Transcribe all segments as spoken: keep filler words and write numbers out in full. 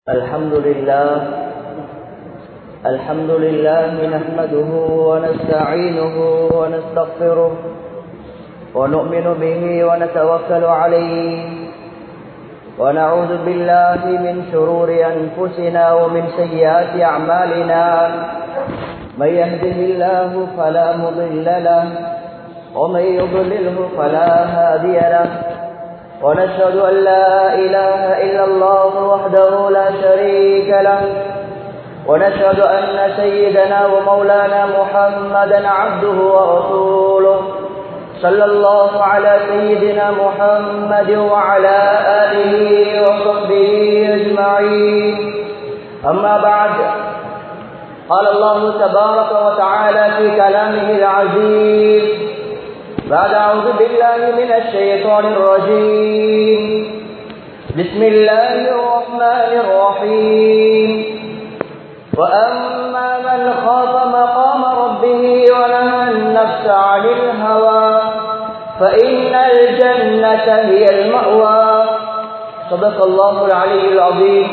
الحمد لله الحمد لله نحمده ونستعينه ونستغفره ونؤمن به ونتوكل عليه ونعوذ بالله من شرور أنفسنا ومن سيئات أعمالنا من يهده الله فلا مضل له ومن يضلله فلا هادي له ونشهد أن لا إله إلا الله وحده لا شريك له ونشهد أن سيدنا ومولانا محمدا عبده ورسوله صلى الله على سيدنا محمد وعلى آله وصحبه أجمعين أما بعد قال الله تبارك وتعالى في كلامه العزيز بعد أعوذ بالله من الشيطان الرجيم بسم الله الرحمن الرحيم وأما من خاف مقام ربه ونهى النفس عن الهوى فإن الجنة هي المأوى صدق الله العلي العظيم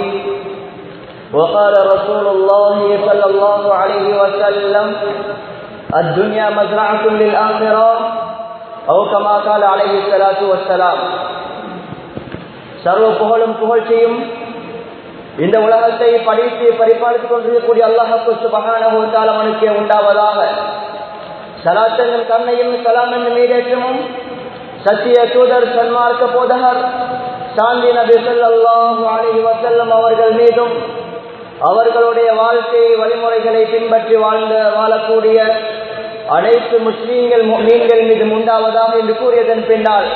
وقال رسول الله صلى الله عليه وسلم الدنيا مزرعة للآخرة أو كما قال عليه الصلاة والسلام. சர்வ புகழும் புகழ்ச்சியும் இந்த உலகத்தை படித்து பரிபாலித்துக் கொண்டிருக்கக்கூடிய அல்லாஹ் சுப்ஹானஹு வ தஆலா அவனுக்கே உண்டாவதாக. ஸலாத் என்னும் கருணையும் ஸலாம் என்னும் ஈடேற்றமும் சத்திய தூதர் சன்மார்க்க போதகர் சாந்தி நபி ஸல்லல்லாஹு அலைஹி வஸல்லம் அவர்கள் மீதும் அவர்களுடைய வாழ்க்கை வழிமுறைகளை பின்பற்றி வாழ்ந்த வாழக்கூடிய அனைத்து முஸ்லீம்கள் முஃமின்கள் மீது உண்டாவதாக என்று கூறியதன் பின்னால்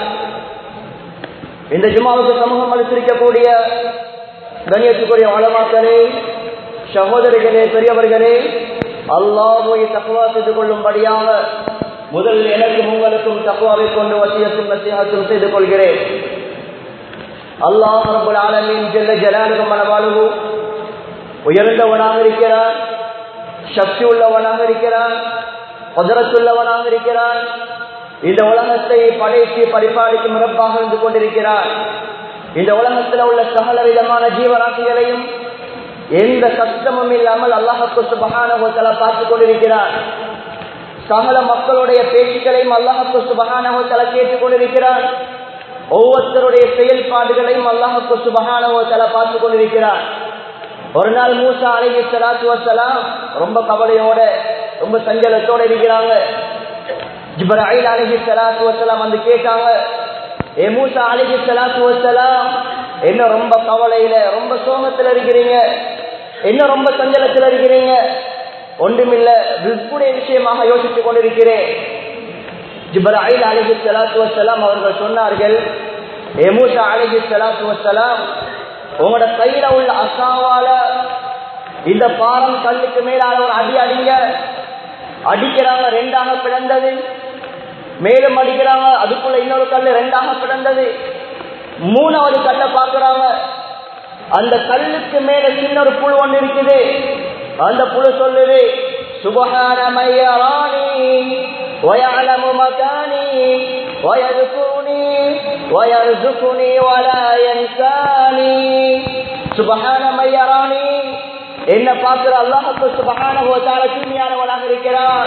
இந்த ஜும்மாவுக்கு சமூகம் அளித்திருக்கக்கூடிய கண்ணியத்துக்குரிய உலமாக்களே, சகோதரிகளே, பெரியவர்களே, அல்லாஹ்வை தக்வா செய்து கொள்ளும்படியாக முதல் எனக்கும் உங்களுக்கும் தக்வாவை கொண்டு வசியத்தும் நசீஹத்தும் செய்து கொள்கிறேன். அல்லாஹ் ரப்பல் ஆலமீன் ஜல்ல ஜலாலுஹு மனவாலுஹு உயர்ந்தவனாக இருக்கிறான், சக்தி உள்ளவனாக இருக்கிறான், குதிரத்துள்ளவனாக இருக்கிறான். இந்த உலகத்தை படைத்து பரிபாலிக்கும் ரப்பாக இருந்து கொண்டிருக்கிறான். இந்த உலகத்தில் உள்ள சகல விதமான ஜீவராசிகளையும் எந்த கஷ்டமும் இல்லாமல் அல்லாஹ் சுப்ஹானஹு வ தஆலா பார்த்துக் கொண்டிருக்கிறான். சகல மக்களுடைய பேச்சுக்களையும் அல்லாஹ் சுப்ஹானஹு வ தஆலா கேட்டுக் கொண்டிருக்கிறான். ஒவ்வொருத்தருடைய செயல்பாடுகளையும் அல்லாஹ் சுப்ஹானஹு வ தஆலா பார்த்துக் கொண்டிருக்கிறான். ஒரு நாள் மூசா அலைஹிஸ்ஸலாத்து வஸ்ஸலாம் ரொம்ப கவலையோட ரொம்ப சஞ்சலத்தோட இருக்கிறாங்க. ஜிப்ராயில் அலைஹிஸ்ஸலாத்து வஸ்ஸலாம் வந்து கேட்டாங்க, ஏ மூசா அலைஹிஸ்ஸலாத்து வஸ்ஸலாம், என்ன ரொம்ப கவலையில ரொம்ப சோகத்துல இருக்கிறீங்க, என்ன ரொம்ப சஞ்சலத்துல இருக்கிறீங்க? ஒன்றுமில்ல, ரிஸ்குடைய விஷயமாக யோசித்துக் கொண்டிருக்கிறேன். ஜிப்ராயில் அலைஹிஸ்ஸலாத்து வஸ்ஸலாம் அவர்கள் சொன்னார்கள், ஏ மூசா அலைஹிஸ்ஸலாத்து வஸ்ஸலாம், உங்களோட கையில உள்ள அசாவால இந்த பாரம் கல்லுக்கு மேலான ஒரு அடி அடிங்க. அடிக்கிறாங்க, ரெண்டாக பிளந்தது. மேலும் அடிக்கிறாங்க, அதுக்குள்ள இன்னொரு கல்லு ரெண்டாக பிளந்தது. மூணாவது கல்லை பார்க்கிறாங்க, அந்த கல்லுக்கு மேல சின்ன ஒரு புழு ஒன்று இருக்குது. அந்த புழு சொல்லுது, சுப்ஹான மையரானி வயஅலமு மகானி வயذكرني ويرزقني ولا ينساني. சுப்ஹான மையரானி, என்ன பார்க்கிற அல்லாஹ் சுப்ஹானஹு வ தஆலா தூய்மையானவனாக இருக்கிறான்.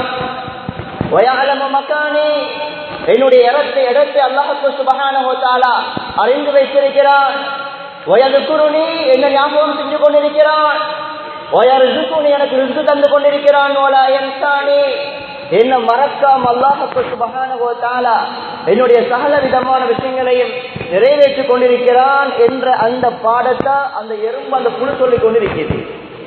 வயஅலமு மகானி, என்னுடைய இடத்தை இடத்தை அல்லாஹ் சுப்ஹானஹு வ தஆலா அறிந்து வைத்திருக்கிறான். வயذكرني, என்ன ஞாபகம் செஞ்சு கொண்டிருக்கிறான். வயர்زقني, எனக்கு ரிஸ்க் தந்து கொண்டிருக்கிறான். வலா யன்சானி, என்ன மறக்காம அல்லாஹ் சுப்ஹானஹு வ தஆலா என்னுடைய சகல விதமான விஷயங்களையும் நிறைவேற்றிக் கொண்டிருக்கிறான் என்ற அந்த பாடத்தை அந்த எறும்பு அந்த புழு சொல்லிக் கொண்டிருக்கிறது.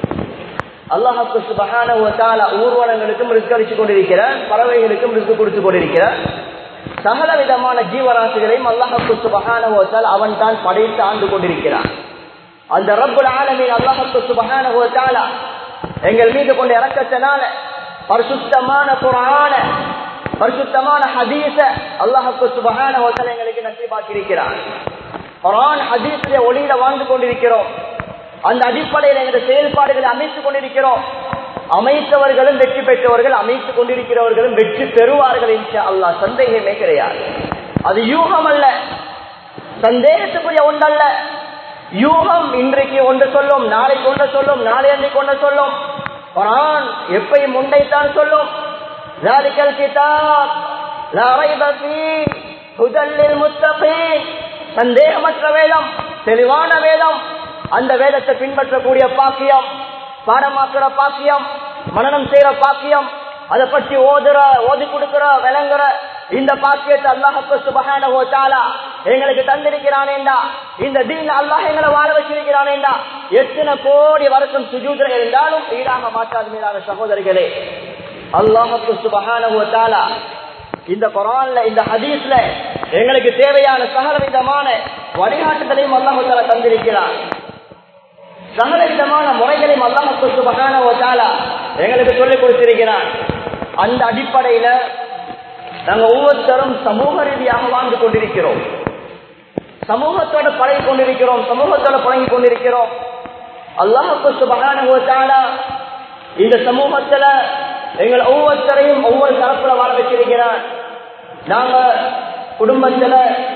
அல்லாஹ் சுப்ஹானஹு வ தஆலா ஊர்வனங்களுக்கும் ரிஸ்க் அளித்துக் கொண்டிருக்கிறான், பறவைகளுக்கும் ரிஸ்க் கொடுத்து கொண்டிருக்கிறான். சகல விதமான ஜீவராசிகளையும் அல்லாஹ் சுப்ஹானஹு வ தஆலா அவன் தான் படைத்து ஆண்டு கொண்டிருக்கிறான். அந்த ரப்புல் ஆலமீன் அல்லாஹ் சுப்ஹானஹு வ தஆலா எங்கள் மீது கொண்ட இரக்கத்தினால பரிசுத்தமான குர்ஆன, பரிசுத்தமான ஹதீஸ அல்லாஹ் சுப்ஹானஹு வ தஆலா எங்களுக்கு நசீபாக்கி இருக்கிறான். குர்ஆன் ஹதீஸிலே ஒளியில வாழ்ந்து கொண்டிருக்கிறோம். அந்த அடிப்படையில் எங்களுடைய செயல்பாடுகளை அமைத்துக் கொண்டிருக்கிறோம். அமைத்தவர்களும் வெற்றி பெற்றவர்கள், அமைத்துக் கொண்டிருக்கிறவர்களும் வெற்றி பெறுவார்கள் இன்ஷா அல்லாஹ், சந்தேகமே கிடையாது. அது யூகம் அல்ல, சந்தேகத்துக்குரிய ஒன்றல்ல. யூகம் இன்றைக்கு ஒன்று சொல்லும், நாளைக்கு ஒன்று சொல்லும், நாளை அன்றைக்கு ஒன்று சொல்லும். குர்ஆன் எப்பயும் ஒன்றைத்தான் சொல்லும். ذَلِكَ الْكِتَابُ لَا رَيْبَ فِيهِ هُدًى لِّلْمُتَّقِينَ. சந்தேகமற்ற வேதம், தெளிவான வேதம். அந்த வேதத்தை பின்பற்றக்கூடிய பாக்கியம், பாடமாக்குற பாக்கியம், மனனம் செய்யற பாக்கியம், அதை பற்றி ஓதுற, ஓதி கொடுக்கிற, விளங்குற இந்த பாக்கியத்தை அல்லாஹ் சுப்ஹானஹு வ தஆலா எங்களுக்கு தந்திருக்கிறானேண்டா, இந்த தீன் அல்லாஹ் எங்களை வாழ வச்சிருக்கிறானேண்டா, எத்தனை கோடி வருஷம் சுஜூதுல இருந்தாலும் ஈடாக மாட்டாது. மீதான சகோதரிகளே, அல்லாஹ் சுப்ஹானஹு வ தஆலா இந்த குர்ஆன்ல, இந்த ஹதீஸ்ல எங்களுக்கு தேவையான சகல விதமான வழிகாட்டுதலையும் அல்லாஹ் தஆலா தந்திருக்கிறார். சகல விதமான முறைகளையும் அல்லாஹ் சுப்ஹானஹு வ தஆலா எங்களுக்கு சொல்லிக் கொடுத்திருக்கிறார். அந்த அடிப்படையில நாங்க ஒவ்வொருத்தரும் சமூக ரீதியாக வாழ்ந்து கொண்டிருக்கிறோம், சமூகத்தோட பழகி கொண்டிருக்கிறோம், சமூகத்தோட பழகி கொண்டிருக்கிறோம். அல்லாஹ் சுப்ஹானஹு வ தஆலா இந்த சமூகத்துல எங்கள் ஒவ்வொருத்தரையும் ஒவ்வொரு தரப்புல வாழ வச்சிருக்கிறார். நாங்க குடும்பத்துல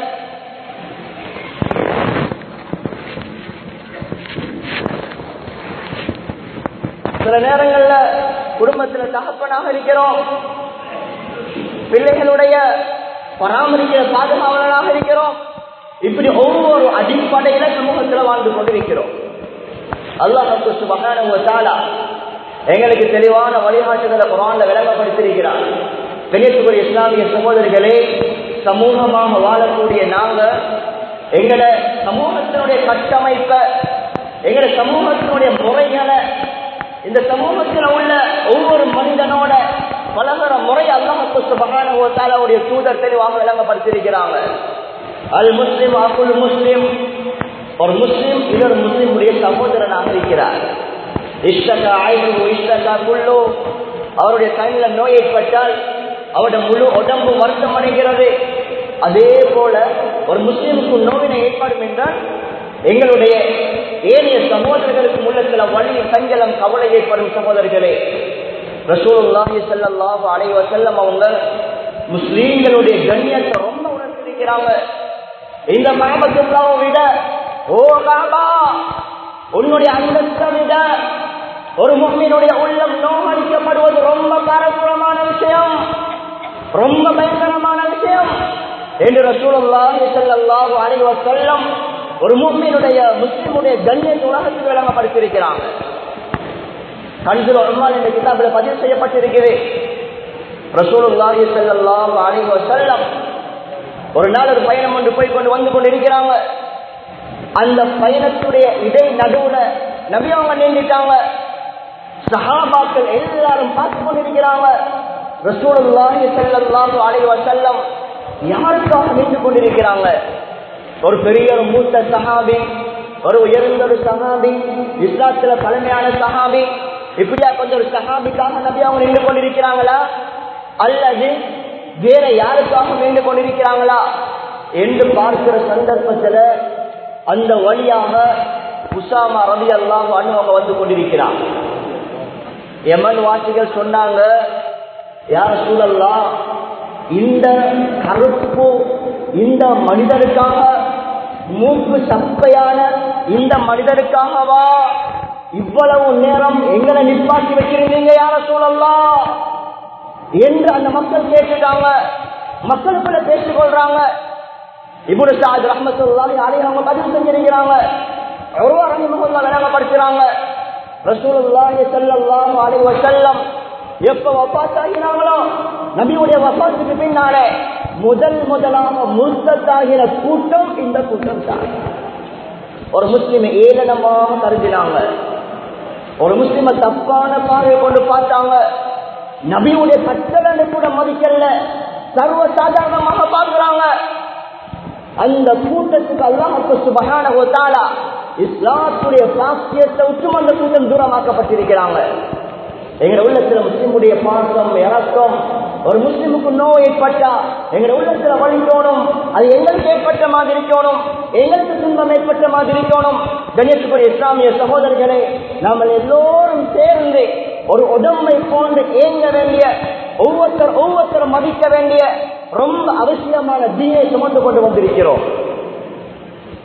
சில நேரங்கள்ல குடும்பத்துல தகப்பனாக இருக்கிறோம், பிள்ளைகளுடைய பராமரிக்கிற பாதுகாவலராக இருக்கிறோம். இப்படி ஒவ்வொரு அடிப்படையில சமூகத்துல வாழ்ந்து கொண்டிருக்கிறோம். அல்லாஹ் சுப்ஹானஹு வ தஆலா எங்களுக்கு தெளிவான வழிகாட்டுதலை குர்ஆன்ல விளங்கப்படுத்தியிருக்கிறார். கண்ணியத்துக்குரிய இஸ்லாமிய சகோதரர்களே, சமூகமாக வாழக்கூடிய நாங்க எங்கட சமூகத்தினுடைய கட்டமைப்பை, எங்கட சமூகத்தினுடைய முறைகளை, இந்த சமூகத்தில் உள்ள ஒவ்வொரு மனிதனோட பலகர முறை அல்லாஹ் சுப்ஹானஹு வ தஆலாவுடைய தூதர் தெளிவாக விளங்கப்படுத்தியிருக்கிறாங்க. அல் முஸ்லிம் அகுல் முஸ்லிம், ஒரு முஸ்லிம் இன்னொரு முஸ்லிமுடைய சகோதரனாக இருக்கிறார். இஷ்டகா ஐஹு இஷ்டகா குல்லு, அவருடைய கண்ணில நோய் ஏற்பட்டால் அவருடைய முழு உடம்பு வருத்தம் அடைகிறது. அதே போல ஒரு முஸ்லிமுக்கு நோயினை ஏற்படும் என்றால் எங்களுடைய ஏனைய சகோதரர்களுக்கு உள்ள சில வலி, சஞ்சலம், கவலை ஏற்படும். சகோதரர்களே, ரசூலுல்லாஹி ஸல்லல்லாஹு அலைஹி வஸல்லம் அவங்க முஸ்லிம்களுடைய கண்ணியத்தை ரொம்ப உணர்த்திருக்கிறாங்க. இந்த மஹபத்துல்லாஹை விட, ஓ காபா, உன்னுடைய அந்தஸ்தை விட ஒரு முஃமினுடைய உள்ளம் நோகடிக்கப்படுவது ரொம்ப பாரதூரமான விஷயம், ரொம்ப பயங்கரமான விஷயம் என்று ரசூலுல்லாஹி ஸல்லல்லாஹு அலைஹி வஸல்லம் ஒரு முஃமினுடைய, முஸ்லிமுடைய கண்ணியத்தை உலகத்துக்கு விளங்கப்படுத்தியிருக்கிறாங்க. கன்ஸுல் உம்மால் என்ற கிதாபில் பதிவு செய்யப்பட்டிருக்கிறது. ரசூலுல்லாஹி ஸல்லல்லாஹு அலைஹி வஸல்லம் ஒரு நாள் ஒரு பயணம் ஒன்று போய் கொண்டு வந்து கொண்டு இருக்கிறாங்க. அந்த பயணத்துடைய இடை நடுவுல நபி அவங்க நின்றுட்டாங்க. சஹாபாக்கள் எல்லாரும் பார்த்து கொண்டிருக்கிறாங்க. ரசூலுல்லாஹி ஸல்லல்லாஹு அலைஹி வஸல்லம் யாருக்காக நின்று கொண்டிருக்கிறாங்க? ஒரு பெரிய ஒரு மூத்த சஹாபி, ஒரு உயர்ந்த ஒரு சஹாபி, இஸ்லாத்துல பழமையான சஹாபி, இப்படியா கொஞ்சம் ஒரு சஹாபிக்காக நபி அவங்க நின்று கொண்டிருக்கிறாங்களா, அல்லது வேற யாருக்காக நின்று கொண்டிருக்கிறாங்களா என்று பார்க்கிற சந்தர்ப்பத்துல அந்த வழியாக உசாமா ரலியல்லாஹு அன்ஹு அவங்க வந்து கொண்டிருக்கிறாங்க. யமன் வாசிகள் சொன்னாங்க, யா ரசூலல்லாஹ், இந்த கருப்பு இந்த மனிதருக்காக, மூக்கு சப்பையான இந்த மனிதருக்காகவா இவ்வளவு நேரம் எங்களை நிப்பாட்டி வச்சிருந்தீங்க யா ரசூலல்லாஹ் என்று அந்த மக்கள் கேட்டுட்டாங்க. மக்களுக்குள்ள பேசிக் கொள்றாங்க. இப்னு சஅத் ரஹ்மத்துல்லாஹி அலைஹி அவங்க பதிவு செஞ்சிருக்கிறாங்க. உர்வா ரஹிமஹுல்லாஹ் விளங்கப்படுத்துறாங்க, ரசூலுல்லாஹி ஸல்லல்லாஹு அலைஹி வஸல்லம் எப்ப வஃபாத் ஆகினாங்களோ, நபியுடைய வஃபாத்துக்கு பின்னாலே முதல் முதலாக முர்த்தத்தாகிற கூட்டம் இந்த கூட்டம் தான். ஒரு முஸ்லிமை ஏளனமாக கருதினாங்க, ஒரு முஸ்லிமை தப்பான பார்வை கொண்டு பார்த்தாங்க, நபியுடைய கட்டளை கூட மதிக்கல, சர்வ சாதாரணமாக பார்க்கிறாங்க. அந்த கூட்டத்துக்கு அல்லாஹ் சுப்ஹானஹு வ தஆலா இஸ்லாத்துடைய பாக்கியத்தை விட்டு அந்த கூட்டம் தூரமாக்கப்பட்டிருக்கிறாங்க. எங்க உள்ளத்துல முஸ்லிமுடைய பாசம், இறக்கம், ஒரு முஸ்லிமுக்கு நோய் ஏற்பட்டா எங்க உள்ளத்துல வலிக்கணும், அது எங்களுக்கு ஏற்பட்ட மாதிரி இருக்கணும், எங்களுக்கு துன்பம் ஏற்பட்ட மாதிரி இருக்கணும். கண்ணியத்துக்குரிய இஸ்லாமிய சகோதரர்களே, நாம் எல்லோரும் சேர்ந்து ஒரு உடம்பை போன்று ஏங்க வேண்டிய, ஒவ்வொருத்தர் ஒவ்வொருத்தர் மதிக்க வேண்டிய ரொம்ப அவசியமான தீனை சுமந்து கொண்டு வந்திருக்கிறோம்.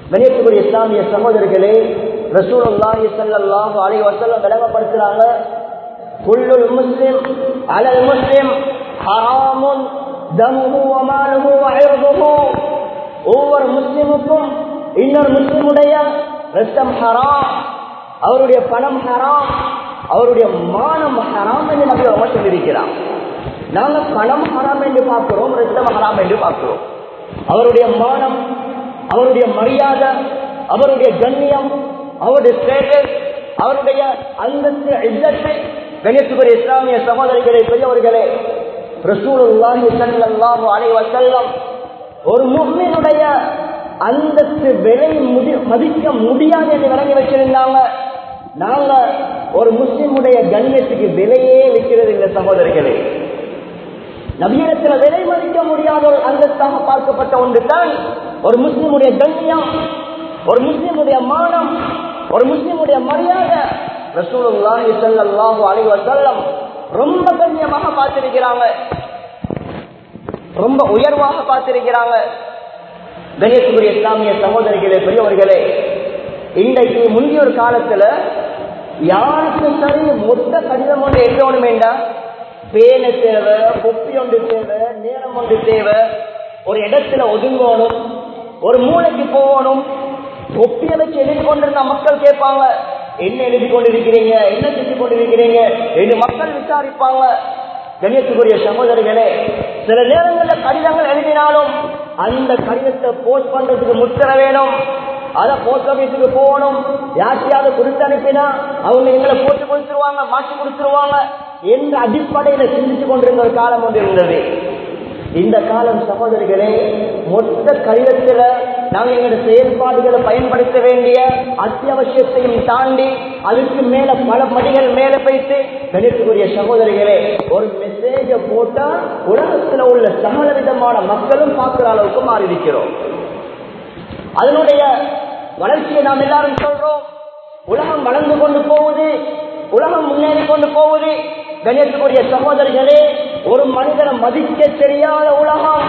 கண்ணியத்துக்குரிய இஸ்லாமிய சகோதரர்களே, ரசூலுல்லாஹி ஸல்லல்லாஹு அலைஹி வஸல்லம் விளங்கப்படுத்துறாங்க, குல்லுல் முஸ்லிம் அலல் முஸ்லிம் ஹராமுன் தமுஹு வ மாலுஹு வ இர்துஹு. ஒவ்வொரு முஸ்லிமுக்கும் இன்னொரு முஸ்லிமுடைய ரத்தம் ஹராம், அவருடைய பணம் ஹராம், அவருடைய மானம் ஹராம் என்று நபி அவர்கள் சொல்லியிருக்கிறார். நாங்கள் பணம் ஹராம் என்று பார்க்கிறோம், ரத்தம் ஹராம் என்று பார்க்கிறோம். அவருடைய மானம், அவருடைய மரியாதை, அவருடைய கண்ணியம், அவருடைய ஸ்டேட்டஸ், அவருடைய அந்தஸ்து, இஸ்ஸத், கண்ணியத்துக்குரிய இஸ்லாமிய சகோதரிகளே, பெரியவர்களே, ரசூலுல்லாஹி ஸல்லல்லாஹு அலைஹி வஸல்லம் ஒரு முஃமினுடைய அந்தஸ்து விலை மதிக்க முடியாது என்று விளங்கி வச்சிருந்தாங்க. நாங்க ஒரு முஸ்லிமுடைய கண்ணியத்துக்கு விலையே வைக்கிறது இல்லை சகோதரிகளே. நபியிடத்தில் விலை மதிக்க முடியாத ஒரு அந்தஸ்தாக பார்க்கப்பட்ட ஒன்று தான் ஒரு முஸ்லிமுடைய கண்ணியம், ஒரு முஸ்லிமுடைய மானம், ஒரு முஸ்லிமுடைய மரியாதை. ரசூலுல்லாஹி ஸல்லல்லாஹு அலைஹி வஸல்லம் ரொம்ப கண்ணியமாக பார்த்திருக்கிறாங்க, ரொம்ப உயர்வாக பார்த்திருக்கிறாங்க. கண்ணியத்துக்குரிய இஸ்லாமிய சகோதரிகளே, பெரியவர்களே, இன்றைக்கு முந்தைய ஒரு காலத்துல யாருக்கு சரி மொத்த கடிதம் ஒன்று எழுதணும் வேண்டாம், பேன தேவை, கொப்பி ஒன்று தேவை, நேரம் ஒன்று தேவை, ஒரு இடத்துல ஒதுங்கணும், ஒரு மூளைக்கு போகணும். கொப்பியை வச்சு எழுதி கொண்டிருந்த மக்கள் கேட்பாங்க, என்ன எழுதி கொண்டிருக்கிறீங்க, என்ன செஞ்சு கொண்டிருக்கிறீங்க என்று மக்கள் விசாரிப்பாங்க. கண்ணியத்துக்குரிய சகோதரிகளே, சில நேரங்களில் கடிதங்கள் எழுதினாலும் அந்த கடிதத்தை போஸ்ட் பண்றதுக்கு முத்திர வேணும், அதை போஸ்ட் ஆபீஸுக்கு போகணும், யாருக்கையாவது கொடுத்து அனுப்பினா அவங்க எங்களை போட்டு கொடுத்துருவாங்க, மாற்றி கொடுத்துருவாங்க என்ற அடிப்படையில சிந்திச்சு கொண்டிருந்த ஒரு காலம் ஒன்று இருந்தது. இந்த காலம் சகோதரிகளே, மொத்த கடிதத்துல நாங்கள் எங்களுடைய செயல்பாடுகளை பயன்படுத்த வேண்டிய அத்தியாவசியத்தையும் தாண்டி அதுக்கு மேல பல மடிகள் மேல போயிட்டு, கணித்துக்குரிய சகோதரிகளே, ஒரு மெசேஜ போட்டா உலகத்துல உள்ள சகல விதமான மக்களும் பார்க்கிற அளவுக்கு மாறி இருக்கிறோம். அதனுடைய வளர்ச்சியை நாம் எல்லாரும் சொல்றோம். உலகம் வளர்ந்து கொண்டு போகுது, உலகம் முன்னேறி கொண்டு போகுது. கணியத்துக்குரிய சகோதரிகளே, ஒரு மனிதனை மதிக்க தெரியாத உலகம்,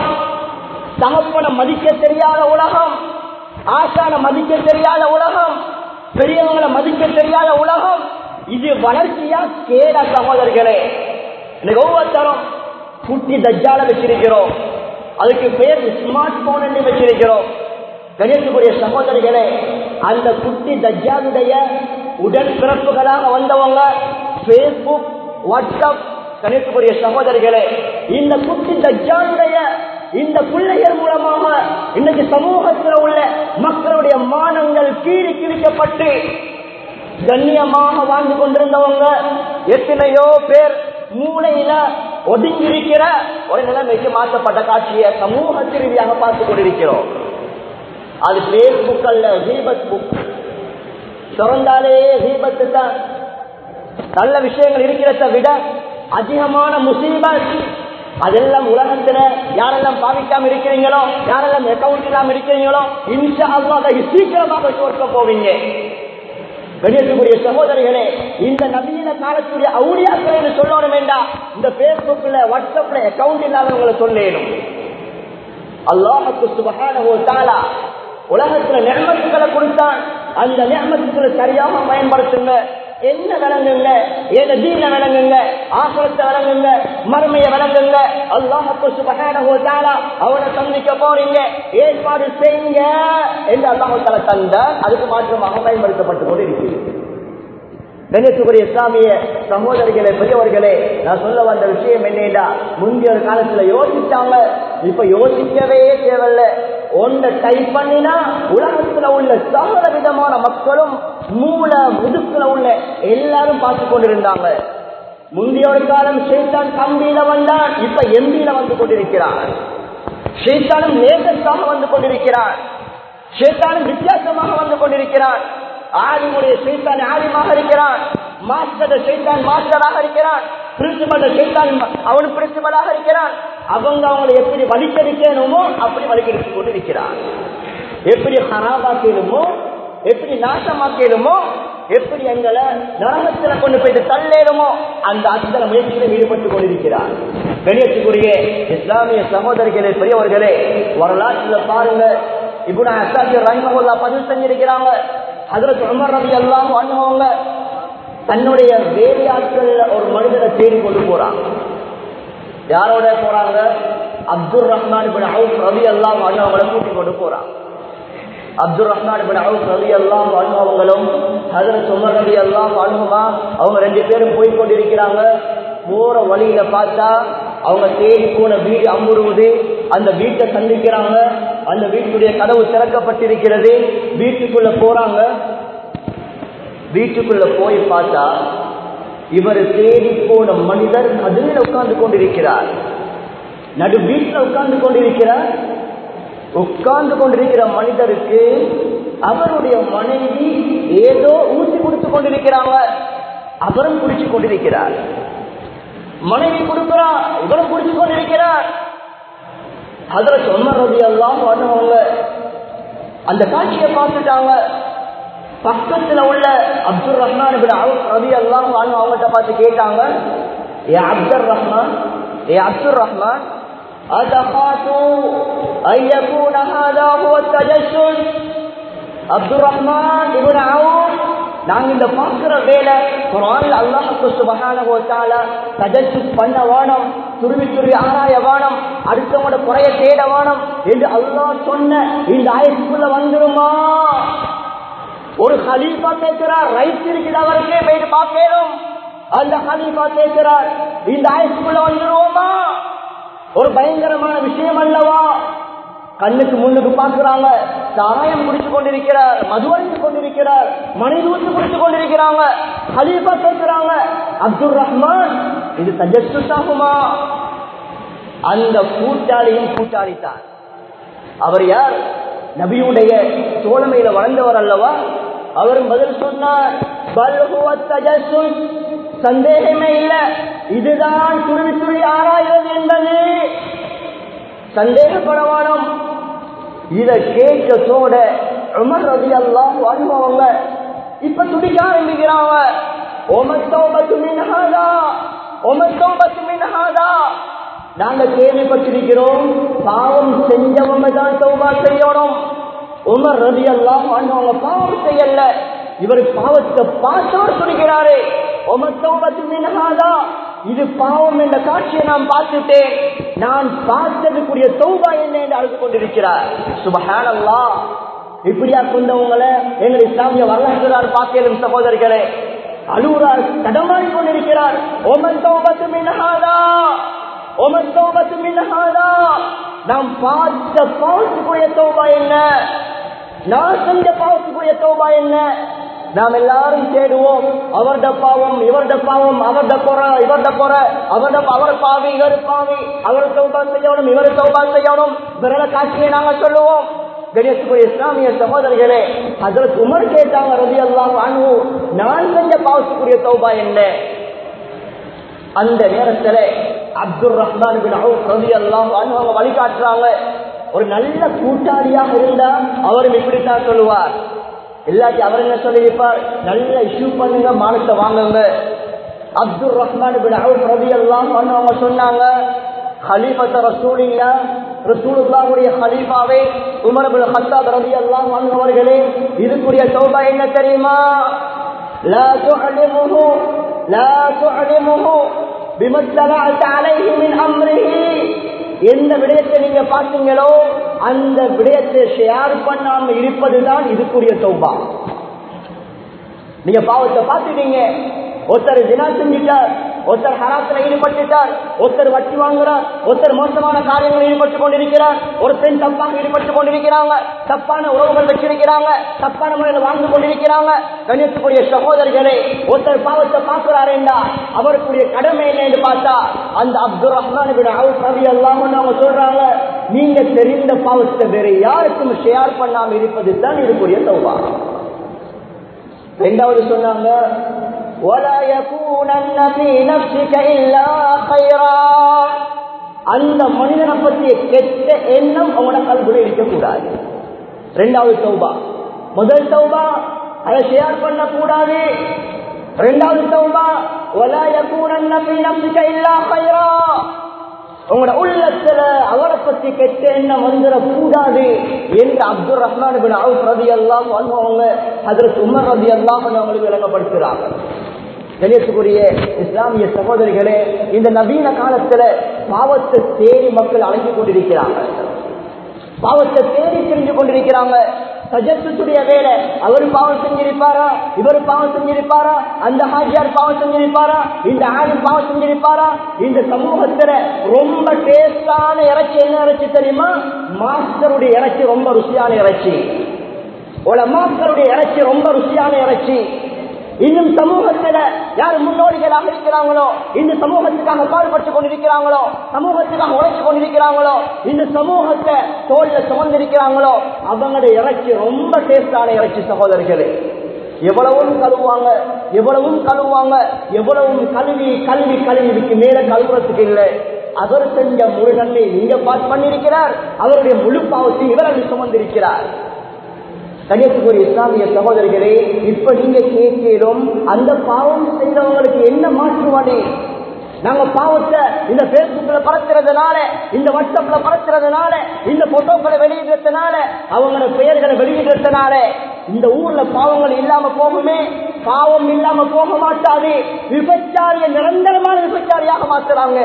தகப்பனை மதிக்க தெரியாத உலகம், ஆசான மதிக்க தெரியாத உலகம், பெரியவங்களை மதிக்க தெரியாத உலகம், இது வளர்ச்சியா கேடா சகோதரிகளே? இன்னைக்கு ஒவ்வொருத்தரும் குட்டி தஜ்ஜால வச்சிருக்கிறோம், அதுக்கு பேர் ஸ்மார்ட் போன் என்று வச்சிருக்கிறோம். கணியத்துக்குரிய சகோதரிகளே, அந்த குட்டி தஜ்ஜாலுடைய உடல் பிறப்புகளாக வந்தவங்க பேஸ்புக், வாட்ஸ்அப். கணியத்துக்குரிய சகோதரிகளே, இந்த குட்டி தஜ்ஜாலுடைய இந்த பிள்ளைகள் மூலமாக இன்னைக்கு சமூகத்தில் உள்ள மக்களுடைய மானங்கள் கீறி கிழிக்கப்பட்டு கண்ணியமாக வாழ்ந்து கொண்டிருந்தவங்க எத்தனையோ பேர் மூளையில ஒதுங்கி இருக்கிற ஒரு நிலைமைக்கு மாற்றப்பட்ட காட்சியை சமூக ரீதியாக பார்த்துக் கொண்டிருக்கிறோம். அது பேஸ்புக் அல்ல, ஹீபத் புக். திறந்தாலே ஹீபத்து தான். நல்ல விஷயங்கள் இருக்கிறத விட அதிகமான முசீபத். அதெல்லாம் உலகத்துல யாரெல்லாம் பாவிக்காம இருக்கிறீங்களோ, யாரெல்லாம் அக்கௌண்ட் இல்லாம இருக்கிறீங்களோ, இன்ஷா அல்லாஹ் சீக்கிரமாக சொர்க்க போவீங்க. கணியத்துக்குரிய சகோதரிகளே, இந்த நவீன காலத்துடைய அவுளியாக்கள் என்று சொல்லணும் வேண்டாம், இந்த பேஸ்புக்ல வாட்ஸ்அப்ல அக்கௌண்ட் இல்லாதவங்களை சொல்லணும். அல்லாஹ்வுக்கு சுப்ஹானஹு வ தஆலா உலகத்துல நிஅமத்துகளை கொடுத்தான், அந்த நிஅமத்துகளை சரியாக பயன்படுத்துங்க. என்ன விளங்குங்க, ஏத தீன விளங்குங்க, ஆகிரத்தை விளங்குங்க, மறுமையை விளங்குங்க. அல்லாஹ்வுக்கு சுப்ஹானஹு வ தஆலா அவனை சந்திக்க போறீங்க, ஏற்பாடு செய்யுங்க என்று அல்லாஹ் தஆலா தந்தார். அதுக்கு மாற்றமாக பயன்படுத்தப்பட்டு கொண்டு இருக்கிறது. கணியத்துக்குரிய இஸ்லாமிய சகோதரிகளே, பெரியவர்களே, நான் சொல்ல வந்த விஷயம் என்னடா, முந்தைய ஒரு காலத்துல யோசிச்சாங்க, இப்ப யோசிக்கவே தேவையில்ல. ஒன்றை டைப் பண்ணினா உலகத்துல உள்ள சகல விதமான மக்களும் மூல முதுக்குல உள்ள எல்லாரும் பார்த்து கொண்டிருந்தாங்க. முந்தைய ஒரு காலம் ஷைத்தான் கம்பியில வந்தான், இப்ப எம்பியில வந்து கொண்டிருக்கிறான். ஷைத்தானும் லேட்டஸ்டாக வந்து கொண்டிருக்கிறான், ஷைத்தானும் வித்தியாசமாக வந்து கொண்டிருக்கிறான். ஆலிமுடைய ஷைத்தான் ஆலிமாக இருக்கிறான், மாஸ்டர் ஷைத்தான் மாஸ்டராக இருக்கிறான், பிரின்சிபல் ஷைத்தான் அவனு பிரின்சிபலாக இருக்கிறான். அவங்க அவங்களை எப்படி வலிக்கடிக்கணுமோ அப்படி வலிக்கடித்துக் கொண்டு இருக்கிறான். எப்படி ஹராபாக்கணுமோ, எப்படி நாசமாக்கணுமோ, எப்படி எங்களை நரகத்துல கொண்டு போயிட்டு தள்ளேனுமோ அந்த அத்தனை முயற்சியிலும் ஈடுபட்டுக் கொண்டிருக்கிறார். கணியத்துக்குரிய இஸ்லாமிய சகோதரிகளே, பெரியவர்களே, வரலாற்றுல பாருங்க, இப்னு அஸ்ஸாக்கி ரஹிமஹுல்லாஹ் பதிவு செஞ்சிருக்கிறாங்க. ஹஜ்ரத் உமர் ரலியல்லாஹு அன்ஹு அவங்க தன்னுடைய வேலையாட்கள் ஒரு மனிதரை தேடி கொண்டு போறாங்க. யாரோட போறாங்க? அப்துல் ரஹ்மான் இப்னு அவுஃப் ரலியல்லாஹு அன்ஹு அவங்களை கூட்டி கொண்டு போறாங்க. அப்துல் ரஹ்மான் இப்னு அவுஃப் ரலியல்லாஹு அன்ஹு அவங்களும் ஹஜ்ரத் உமர் ரலியல்லாஹு அன்ஹுமா அவங்க ரெண்டு பேரும் போய் கொண்டிருக்கிறாங்க. போற வழியில பார்த்தா அவங்க தேடி போன வீடு அம்புடுவது. அந்த வீட்டை சந்திக்கிறாங்க. அந்த வீட்டுடைய கதவு திறக்கப்பட்டிருக்கிறது. வீட்டுக்குள்ள போறாங்க. வீட்டுக்குள்ள போய் பார்த்தா இவர் தேடி போன மனிதர் அதில் உட்கார்ந்து கொண்டிருக்கிறார். நடு வீட்டில் உட்கார்ந்து கொண்டிருக்கிறார். உட்கார்ந்து கொண்டிருக்கிற மனிதருக்கு அவருடைய மனைவி ஏதோ ஊசி கொடுத்து கொண்டிருக்கிறாங்க. அவரும் குடிச்சு கொண்டிருக்கிறார். மனைவி கொடுக்கிறார், இவரும் குடிச்சு கொண்டிருக்கிறார். ஹஜ்ரத் உமர் ரலியல்லாஹு அன்ஹு அவங்க அந்த காட்சியை பார்த்துட்டாங்க. பக்கத்துல உள்ள அப்துல் ரஹ்மான் இப்னு அவுஃப் ரலியல்லாஹு அன்ஹு அவங்கள்ட்ட பார்த்து கேட்டாங்க, ஏ அப்துல் ரஹ்மான், ஏ அப்துல் ரஹ்மான், அதகாது ஐயகூன ஹாதா ஹுவ தஜஸ்ஸுஸ். அப்துல் ரஹ்மான் இப்னு அவுஃப், நாங்க இந்த பார்க்கிற வேலை குர்ஆன்ல அல்லாஹ் சுப்ஹானஹு வ தஆலா தஜஸ்ஸுஸ் பண்ண வேணும், துருவி துருவி ஆராய வேணும், அடுத்தவங்களோட குறைய தேட வேணும் என்று அல்லாஹ் சொன்ன இந்த ஆயத்துக்குள்ள வந்துருமா? ஒரு ஹலீஃபா கேட்கிறார், ரைட் இருக்குது அவருக்கே போயிட்டு பார்க்கணும். அந்த ஹலீஃபா கேட்கிறார், இந்த ஆயத்துக்குள்ள வந்துருவோமா? ஒரு பயங்கரமான விஷயம் அல்லவா? கண்ணுக்கு முன்னுக்கு பார்க்கிறாங்க, சாராயம் குடிச்சு கொண்டிருக்கிறார், மதுவழித்து கொண்டிருக்கிறார், மனித ஊசி குடிச்சு கொண்டிருக்கிறாங்க. ஹலீஃபா கேட்கிறாங்க, அப்துல் ரஹ்மான், இது தஜஸ்ஸுஸ் ஆகுமா? அந்த கூட்டாளியும் கூட்டாளித்தான். அவர் யார்? நபியுடைய தோழமையில வளர்ந்தவர் அல்லவா? அவரும் பதில் சொன்னார், பல் ஹுவ தஜஸ்ஸுஸ், சந்தேகமே இல்ல, இதுதான் துருவி துருவி ஆராய்வது என்பது. சந்தேகப்படவானம். இதை கேட்டதோட உமர் ரலியல்லாஹு அன்ஹு அவங்க இப்ப துடிக்க ஆரம்பிக்கிறாங்க. ஒமத் தௌபத்து மின் ஹாதா, ஒமத் தௌபத்து மின் ஹாதா. நாங்க கேள்விப்பட்டிருக்கிறோம், பாவம் செஞ்சவங்க தான் தௌபா செய்யணும். உமர் ரலியல்லாஹு அன்ஹு அவங்க பாவம் செய்யல, இவர் பாவத்தை பார்த்தவர் துடிக்கிறாரு. ஒமத் தௌபத்து மின் ஹாதா, இது பாவம் என்ற காட்சியை நான் பார்த்துட்டேன், நான் பார்த்ததுக்குரிய தௌபா என்ன என்று அழுது கொண்டிருக்கிறார். சுப்ஹானல்லாஹ். இப்படியா கொண்டவங்களை எங்கள் இஸ்லாமிய வரலாற்று பார்க்கலும் சகோதரர்களே. அழுகிறார், தடமாறி கொண்டிருக்கிறார். ஒமன் தௌபத்து மின் ஹாதா, ஒமன் தௌபத்து மின் ஹாதா. நாம் பார்த்த பாவத்துக்குரிய தௌபா என்ன, நான் செஞ்ச பாவத்துக்குரிய தௌபா என்ன? நாம் எல்லாரும் தேடுவோம், அவருடைய பாவம், இவருடைய பாவம், அவருடைய குறை, இவருடைய குறை, அவருடைய அவர் பாவி, இவர் பாவி, அவர் தௌபா செய்யணும், இவர் தௌபா செய்யணும், விரல காட்சியை நாங்க சொல்லுவோம். கணேசுக்குரிய இஸ்லாமிய சகோதரர்களே, ஹஜ்ரத் உமர் கேட்டாங்க ரலியல்லாஹு அன்ஹு, நான் செஞ்ச பாவத்துக்குரிய தௌபா என்ன? அந்த நேரத்தில் அப்துல் ரஹ்மான் இப்னு அவுஃப் ரலியல்லாஹு அன்ஹு அவங்க வழிகாட்டுறாங்க. ஒரு நல்ல கூட்டாளியாக இருந்தா அவரும் இப்படித்தான் சொல்லுவார். இல்லாட்டி அவர் என்ன சொல்லியிருப்பார், நல்ல இஷ்யூ பண்ணுங்க, மானத்தை வாங்குங்க. அப்துல் ரஹ்மான் இப்னு அவுஃப் ரலியல்லாஹு அன்ஹு அவங்க சொன்னாங்க, خليفة رسول الله رسول الله உடைய خليفாவே உமர் இப்னு கத்தாப் ரலியல்லாஹு அன்ஹு அவர்களே இதுக்குரிய தௌபா என்ன தெரியுமா? لا تعلمه لا تعلمه بما اطلعت عليه من امره. எந்த விடயத்தை நீங்க பார்த்தீங்களோ அந்த விடயத்தை ஷேர் பண்ணாம இருப்பதுதான் இதுக்குரிய தௌபா. நீங்க பாவத்தை பார்த்துட்டீங்க, ஒருத்தர் ஜினா செஞ்சிட்டார், ஒருத்தர் ஹராத்துல ஈடுபட்டுட்டார், ஒருத்தர் வட்டி வாங்குறார், ஒருத்தர் மோசமான காரியங்களில் ஈடுபட்டுக் கொண்டிருக்கிறார், ஒரு பெண் தப்பாக ஈடுபட்டுக் கொண்டிருக்கிறாங்க, தப்பான உறவுகள் வச்சிருக்கிறாங்க, தப்பான முறையில் வாழ்ந்து கொண்டிருக்கிறாங்க. கணியத்துக்குரிய சகோதரர்களே, ஒருத்தர் பாவத்தை பார்க்கிறார் என்றால் அவருக்குரிய கடமை என்ன என்று பார்த்தா அந்த அப்துல் ரஹ்மான் இப்னு அவுஃப் ரலியல்லாஹு அன்ஹு அவங்க சொல்றாங்க, நீங்க தெரிந்த பாவத்தை வேற யாருக்கும் ஷேர் பண்ணாம இருப்பது தான் இதுக்குரிய தௌபா. இரண்டாவது சொன்னாங்க, ولا يكونن في نفسك الا خيرا. அந்த மனிதனை பற்றிய கெட்ட எண்ணம் அவனோட கல்வியில் இருக்கக்கூடாது. இரண்டாவது தௌபா. முதல் தௌபா அதை ஷேர் பண்ண கூடாது. இரண்டாவது தௌபா ولا يكونن في نفسك الا خيرا. உங்களோட உள்ளத்துல அவரை பத்தி கெட்ட எண்ணம் வந்துட கூடாது என்று அப்துல் ரஹ்மான் பின் அவுஃப் ரலியல்லாஹு அன்ஹு அவங்க ஹஜ்ரத் உமர் ரலியல்லாஹு அன்ஹு அவங்களுக்கு விளங்கப்படுத்துறாங்க. கண்ணியத்துக்குரிய இஸ்லாமிய சகோதரிகளே, இந்த நவீன காலத்துல பாவத்தை தேடி மக்கள் அழைத்துக் கொண்டிருக்கிறாங்க, பாவத்தை தேடி தெரிஞ்சு கொண்டிருக்கிறாங்க. சஜத்துடைய வேலை, அவரு பாவம் செஞ்சிருப்பாரா, இவரு பாவம் செஞ்சிருப்பாரா, அந்த ஹாஜியார் பாவம் செஞ்சிருப்பாரா, இந்த ஆளும் பாவம் செஞ்சிருப்பாரா. இந்த சமூகத்துல ரொம்ப டேஸ்டான இறைச்சி என்ன இறைச்சி தெரியுமா? மாஸ்டருடைய இறைச்சி ரொம்ப ருசியான இறைச்சி, உலமாக்களுடைய இறைச்சி ரொம்ப ருசியான இறைச்சி. இன்னும் சமூகத்துல யார் முன்னோடிகளாக இருக்கிறாங்களோ, இந்த சமூகத்துக்காக பாடுபட்டுக் கொண்டிருக்கிறாங்களோ, சமூகத்துக்காக உழைச்சு கொண்டிருக்கிறாங்களோ, இந்த சமூகத்தை தோல்ல சுமந்திருக்கிறாங்களோ, அவங்களுடைய இறைச்சி ரொம்ப டேஸ்டான இறைச்சி. சகோதரர்களே, எவ்வளவும் கழுவுவாங்க, எவ்வளவும் கழுவுவாங்க, எவ்வளவும் கல்வி கல்வி கல்விக்கு மேல கழுவுறதுக்கு இல்லை. அவர் செஞ்ச முழு நன்மை நீங்க பாஸ் பண்ணிருக்கிறார், அவருடைய முழு பாவத்தை இவர்கள் சுமந்திருக்கிறார். கண்ணியத்துக்குரிய இஸ்லாமிய சகோதரிகளே, இப்ப நீங்க கேட்கிறோம், அந்த பாவம் செய்தவங்களுக்கு என்ன மாற்று வழி? நாங்க பாவத்தை இந்த பேஸ்புக்ல பரத்துறதுனால, இந்த வாட்ஸ்அப்ல பரத்துறதுனால, இந்த போட்டோக்களை வெளியிடுறதுனால, அவங்களோட பெயர்களை வெளியிடுறதுனால இந்த ஊர்ல பாவங்கள் இல்லாம போகுமே? பாவம் இல்லாம போக மாட்டாது. விபச்சாரிய நிரந்தரமான விபச்சாரியாக மாத்துறாங்க,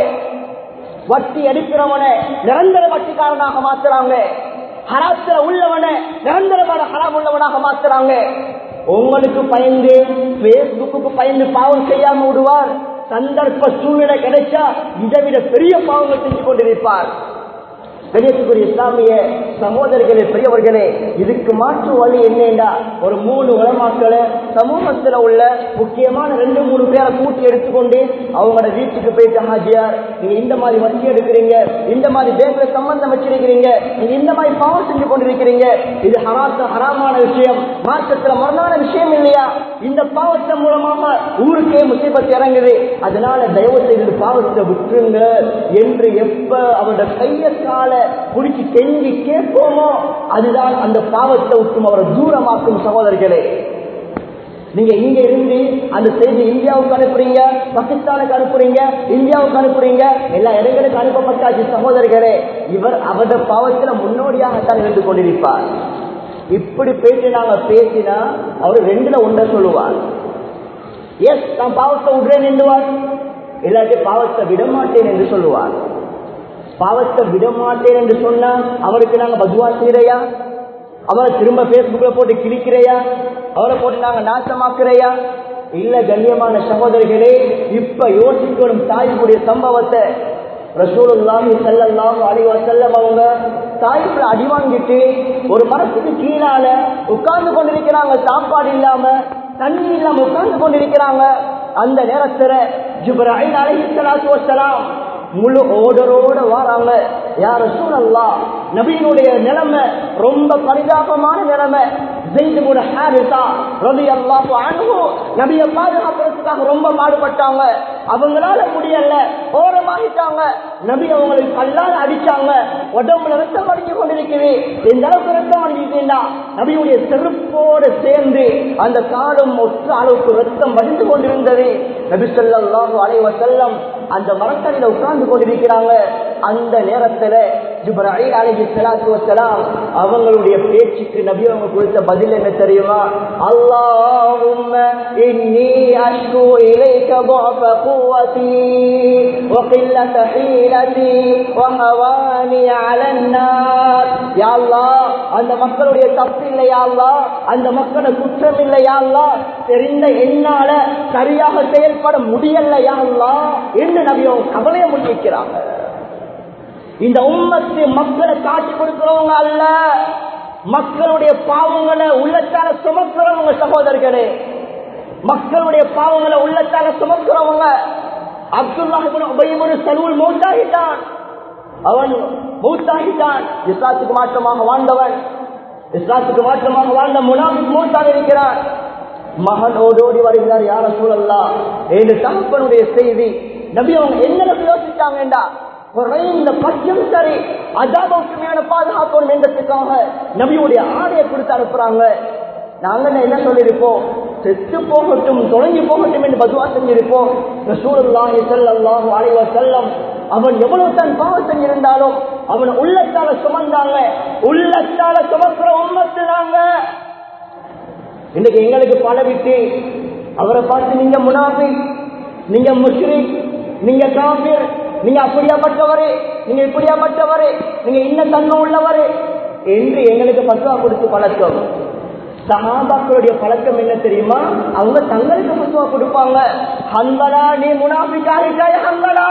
வட்டி எடுக்கிறவன நிரந்தர வட்டிக்காரனாக மாத்துறாங்க, ஹராத்துல உள்ளவன நிரந்தரமான ஹராம் உள்ளவனாக மாத்துறாங்க. உங்களுக்கு பயந்து பேஸ்புக்கு பயந்து பாவம் செய்யாம விடுவார், சந்தர்ப்ப சூழ்நிலை கிடைச்சா இதை விட பெரிய பாவங்கள் செஞ்சு கொண்டிருப்பார். கண்ணியத்துக்குரிய இஸ்லாமிய சகோதரர்களே, பெரியவர்களே, இதுக்கு மாற்று வழி என்னன்னா, ஒரு மூணு உலமாக்களை சமூகத்துல உள்ள முக்கியமான ரெண்டு மூணு பேரை கூட்டி எடுத்துக்கொண்டு அவங்களோட வீட்டுக்கு போயிட்டு, ஹாஜியார் நீங்க இந்த மாதிரி வச்சு எடுக்கிறீங்க, இந்த மாதிரி பேங்க்ல சம்பந்தம் வச்சிருக்கிறீங்க, நீங்க இந்த மாதிரி பாவம் செஞ்சு கொண்டிருக்கிறீங்க, இது ஹராத்த ஹராமான விஷயம், மாற்றத்துல மரணான விஷயம் இல்லையா? இந்த பாவத்தின் மூலமாக ஊருக்கே முசீபத் இறங்குது, அதனால தயவு செய்து பாவத்தை விட்டுருங்க என்று எப்ப அவருடைய கைய கால குடிச்சு கெஞ்சி கேட்போமோ அதுதான் அந்த பாவத்தை விட்டும் அவரை தூரமாக்கும். சகோதரர்களே, நீங்க இங்க இருந்து அந்த செய்தி இந்தியாவுக்கு அனுப்புறீங்க, பாகிஸ்தானுக்கு அனுப்புறீங்க, இந்தியாவுக்கு அனுப்புறீங்க, எல்லா இடங்களுக்கு அனுப்பப்பட்டாச்சு. சகோதரர்களே, இவர் அவருடைய பாவத்துல முன்னோடியாகத்தான் இருந்து கொண்டிருப்பார். இப்படி போயிட்டு நாங்க பேசினா அவர் ரெண்டுல ஒன்றை சொல்லுவார், எஸ் நான் பாவத்தை விடுறேன் என்றுவார், இல்லாட்டி பாவத்தை விடமாட்டேன் என்று சொல்லுவார். பாவத்தை விடமாட்டேன் என்று சொன்னா அவருக்கு நாங்க பதுவா செய்யறையா, அவரை திரும்ப பேஸ்புக்ல போட்டு கிழிக்கிறையா, அவரை போட்டு நாங்க நாசமாக்குறையா? இல்ல கண்ணியமான சகோதரிகளே, இப்ப யோசிக்கணும் தாய்ப்புடைய சம்பவத்தை. ரசூலுல்லாஹி ஸல்லல்லாஹு அலைஹி வஸல்லம் அவங்க தாய்ப்புல அடி வாங்கிட்டு ஒரு மரத்துக்கு கீழால உட்கார்ந்து கொண்டிருக்கிறாங்க, சாப்பாடு இல்லாம தண்ணி இல்லாம உட்கார்ந்து கொண்டிருக்கிறாங்க. அந்த நேரத்துல ஜிப்ராயில் அலைஹிஸ்ஸலாத்து வஸ்ஸலாம் முழு ஓடரோட வாராங்க. யா ரசூலல்லாஹ், நபியினுடைய நிலைமை ரொம்ப பரிதாபமான நிலைமை. ஸைத் இப்னு ஹாரிஸா ரலியல்லாஹு அன்ஹு நபியை பாதுகாக்கிறதுக்காக ரொம்ப பாடுபட்டாங்க, அவங்களால முடியல, ஓரமாகிட்டாங்க. நபி அவங்களுக்கு கல்லால் அடிச்சாங்க, உடம்புல ரத்தம் அடிச்சு கொண்டிருக்குது. இந்த அளவுக்கு ரத்தம் அடிச்சுட்டா நபியுடைய செருப்போடு சேர்ந்து அந்த காலம் ஒற்ற அளவுக்கு ரத்தம் வடிந்து கொண்டிருந்தது. நபி ஸல்லல்லாஹு அலைஹி வஸல்லம் அந்த மரத்தடியில உட்கார்ந்து கொண்டிருக்கிறாங்க. அந்த நேரத்துல ஜிப்ராயில் அலைஹிஸ்ஸலாத்து வஸ்ஸலாம் அவங்களுடைய பேச்சுக்கு நபி அவங்க கொடுத்த பதில் என்ன தெரியுமா? அல்லாஹும்ம இன்னி அஷ்கு இலைக ضعف قوتي وقلة حيلتي وهواني على الناس. யா அல்லாஹ், அந்த மக்களுடைய தப்பு இல்லை யா அல்லாஹ், அந்த மக்கள குற்றம் இல்லை யா அல்லாஹ், தெரிந்த என்னால சரியாக செயல்பட முடியல யா அல்லாஹ் என்று நபி அவங்க கவலையை முன்வைக்கிறாங்க. இந்த உம்மத்து மக்களை காட்டி கொடுக்கிறவங்க அல்ல, மக்களுடைய பாவங்களை உள்ளத்தால சுமக்கிறவங்க. சகோதரர்களே, மக்களுடைய பாவங்களை உள்ளத்தால சுமக்கிறவங்க. அப்துல்லாஹ் இப்னு உபை இப்னு சலூல் மௌத்தாகிட்டான், அவன் மௌத்தாகிட்டான். இஸ்லாத்துக்கு மாற்றமாக வாழ்ந்தவன், இஸ்லாத்துக்கு மாற்றமாக வாழ்ந்த முனாஃபிக் மௌத்தாக இருக்கிறான். மகன் ஓடோடி வருகிறார், யா ரசூலல்லாஹ் என்று தகப்பனுடைய செய்தி. நபி அவங்க என்ன யோசிச்சாங்கடா, குறைந்த பட்சம் சரி அதாபவுக்குமையான பாதுகாப்பு என்றதுக்காக நபியுடைய ஆடையை கொடுத்து அனுப்புறாங்க. நாங்க என்ன சொல்லிருப்போம், செத்து போகட்டும், தொலைஞ்சு போகட்டும் என்று பதுவா செஞ்சிருப்போம். ரசூலுல்லாஹி ஸல்லல்லாஹு அலைஹி வஸல்லம் அவன் எவ்வளவு தான் பாவம் செஞ்சிருந்தாலும் அவன் உள்ளத்தால சுமந்தாங்க. உள்ளத்தால சுமக்கிற உம்மத்து நாங்க. இன்னைக்கு எங்களுக்கு பல விட்டு அவரை பார்த்து நீங்க முனாஃபிக், நீங்க முஷ்ரிக், நீங்க காஃபிர், நீங்க அப்படியாப்பட்டவரு, நீங்க இப்படியாப்பட்டவரு, நீங்க இன்ன தன்மை உள்ளவரு என்று எங்களுக்கு பத்துவா கொடுத்து பழக்கம். சஹாபாக்களுடைய பழக்கம் என்ன தெரியுமா? அவங்க தங்களுக்கு பத்துவா கொடுப்பாங்க. ஹந்தலா நீ முனாஃபிக் ஆகிட்டாய், ஹந்தலா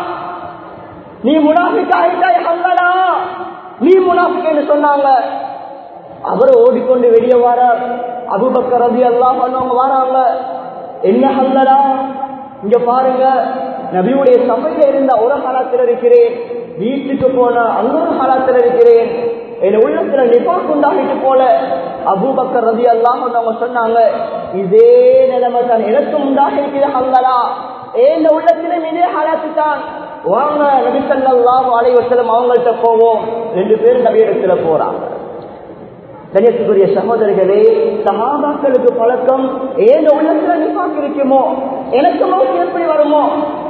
நீ முனாஃபிக் ஆகிட்டாய், ஹந்தலா நீ முனாஃபிக் என்று சொன்னாங்க. அவர் ஓடிக்கொண்டு வெளியே வர அபூபக்கர் ரலியல்லாஹு அன்ஹு வராங்க. என்ன ஹந்தலா, இங்க பாருங்க, நபியுடைய சபையில இருந்த ஒரு காலத்தில் இருக்கிறேன், வீட்டுக்கு போன அங்கொரு காலத்தில் இருக்கிறேன், என் உள்ளத்துல நிபாக் உண்டாகிட்டு போல. அபூபக்கர் ரலியல்லாஹு அன்ஹு சொன்னாங்க, இதே நிலைமை தான் எனக்கும் உண்டாகி இருக்கிற ஹந்தலா, ஏன் உள்ளத்திலும் இதே ஹாலாத்து தான். வாங்க நபி ஸல்லல்லாஹு அலைஹி வஸல்லம் அவங்கள்ட்ட போவோம். ரெண்டு பேரும் நபியிடத்துல போறாங்க. கண்ணியத்துக்குரிய சகோதரர்களே, சஹாபாக்களுக்கு பழக்கம், ஏன் உள்ளத்துல நிபாக் இருக்குமோ எனக்கு மௌத் எப்படி வருமோ.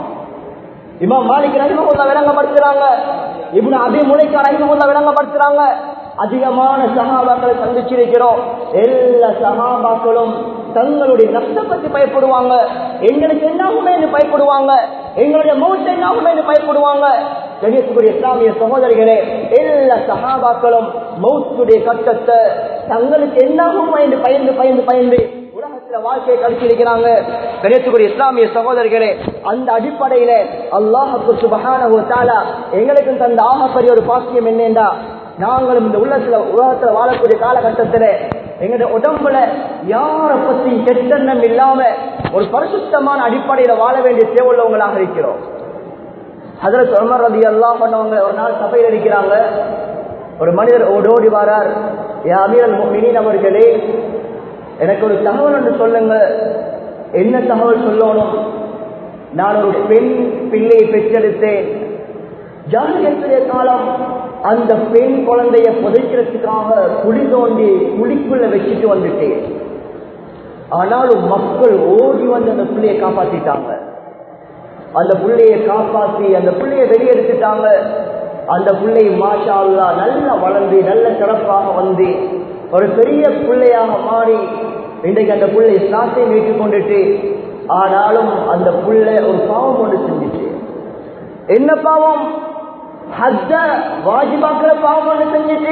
இமாம் மாலிக் ரஹிமஹுல்லாஹ் விளங்கப்படுத்துறாங்க, இப்னு அபீ முலைக்கா ரஹிமஹுல்லாஹ் விளங்கப்படுத்துறாங்க, அதிகமான சஹாபாக்களை சந்திச்சிருக்கிறோம். எல்லா சஹாபாக்களும் தங்களுடைய நஷ்ட பற்றி பயப்படுவாங்க, எங்களுக்கு என்னாகுமே என்று பயப்படுவாங்க, எங்களுடைய மௌத் என்னாகுமே என்று பயப்படுவாங்க. கண்ணியத்துக்குரிய இஸ்லாமிய சகோதரிகளே, எல்லா சஹாபாக்களும் மௌத்துடைய கட்டத்தை தங்களுக்கு என்னாகுமோ என்று பயந்து பயந்து பயந்து உலகத்துல வாழ்க்கையை கழிச்சிருக்கிறாங்க. கண்ணியத்துக்குரிய இஸ்லாமிய சகோதரிகளே, அந்த அடிப்படையில அல்லாஹ் சுப்ஹானஹு வ தஆலா எங்களுக்கு தந்த ஆகப்பெரிய ஒரு பாக்கியம் என்னென்றா, நாங்களும் இந்த உள்ளத்துல உலகத்துல வாழக்கூடிய காலகட்டத்துல எங்களுடைய உடம்புல யாரை பத்தி கெட்டெண்ணம் இல்லாம ஒரு பரிசுத்தமான அடிப்படையில வாழ வேண்டிய தேவையுள்ளவங்களாக இருக்கிறோம். ஹஜ்ரத் உமர் ரலியல்லாஹு அன்ஹு ஒரு நாள் சபையில் இருக்கிறாங்க. ஒரு மனிதர் ஓடோடி வாரார், யா அமீரல் முஃமினீன் அவர்களே, எனக்கு ஒரு தகவல் ஒன்று சொல்லுங்க. என்ன தகவல் சொல்லணும்? நான் ஒரு பெண் பிள்ளையை பெற்றெடுத்தேன். ஜாஹிலியத்துடைய காலம் அந்த பெண் குழந்தைய புதைக்கிறதுக்காக குழி தோண்டி குழிக்குள்ள வச்சுட்டு வந்துட்டேன். ஆனாலும் மக்கள் ஓடி வந்து அந்த பிள்ளையை காப்பாத்திட்டாங்க. அந்த பிள்ளையை காப்பாத்தி அந்த பிள்ளையை வெளியெடுத்துட்டாங்க. அந்த பிள்ளை மாஷா அல்லாஹ் நல்லா வளர்ந்து நல்ல சிறப்பாக வந்து ஒரு பெரிய பிள்ளையாக மாறி இன்றைக்கு அந்த பிள்ளை இஸ்லாத்தை மீட்டுக் கொண்டுட்டு, ஆனாலும் அந்த பிள்ளை ஒரு பாவம் ஒன்று செஞ்சுச்சு. என்ன பாவம்? ஹஜ்ஜ வாஜிபாக்குற பாவம் ஒன்று செஞ்சுட்டு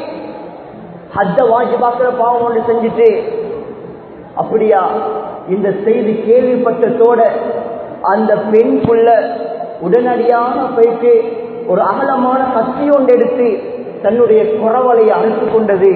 ஹஜ்ஜ வாஜிபாக்குற பாவம் ஒன்று செஞ்சுட்டு அப்படியா? இந்த செய்தி கேள்விப்பட்டதோட அந்த பெண் புள்ள உடனடியாக போயிட்டு ஒரு அகலமான கத்தி ஒன்று எடுத்து தன்னுடைய குறவலை அறுத்து கொண்டது.